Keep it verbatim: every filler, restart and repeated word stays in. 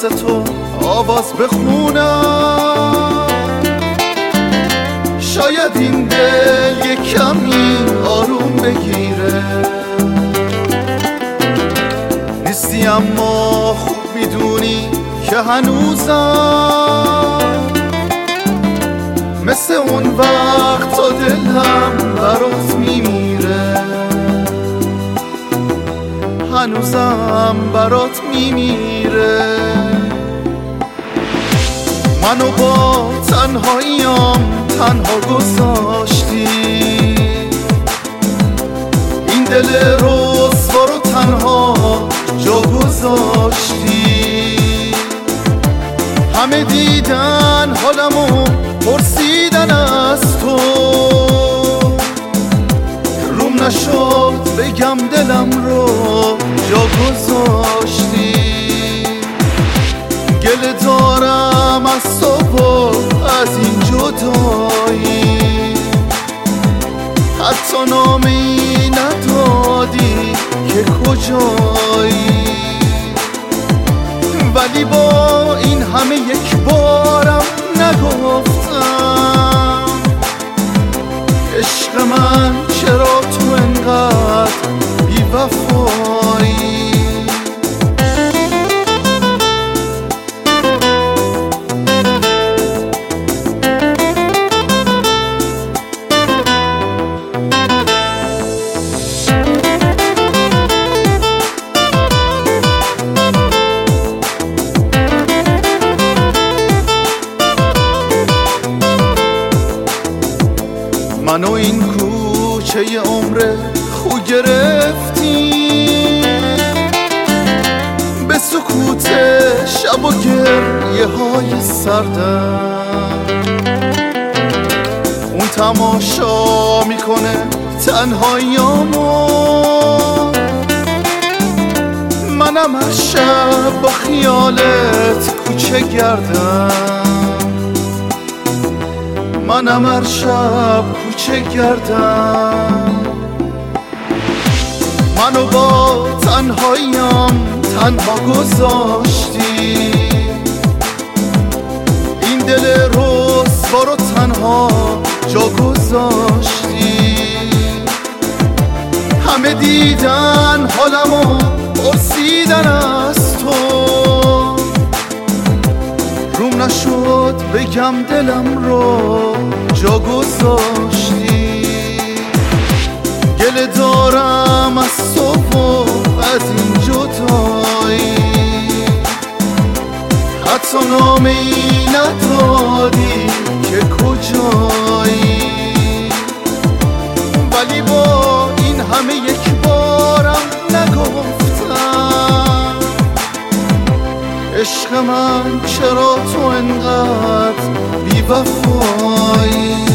واسه تو آواز بخونم، شاید این دل یک کمی آروم بگیره. نیستی اما خوب میدونی که هنوزم مثل اون وقت تا دلم برات میمیره، هنوزم برات میمیره. منو با تنهاییم تنها گذاشتی، این دل رسوا رو تنها جا گذاشتی. همه دیدن حالمو پرسیدن از تو، روم نشد بگم دلم رو جا گذاشتی. گله دارم از تو و از این جدایی، حتی نامی ندادی که کجایی. ولی با این همه یک بارم نگفتم عشق من چرا تو انقدر بی وفایی. منو این کوچه عمر خو گرفتی، به سکوت شب و گریه های سردم. اون تماشا میکنه تنهاییامو، منم هر شب با خیالت کوچه گردم، منم هر شب کوچه گردم. منو با تنهاییم تنها گذاشتی، این دل رسوا رو تنها جا گذاشتی. همه دیدن حالمو پرسیدن از تو، روم نشد بگم دلم رو جا گذاشتی. گله دارم از تو و از این جدایی، حتی نامی ندادی که کجایی. ولی با این همه یک بارم نگفتم عشق من چرا تو انقدر بی وفایی.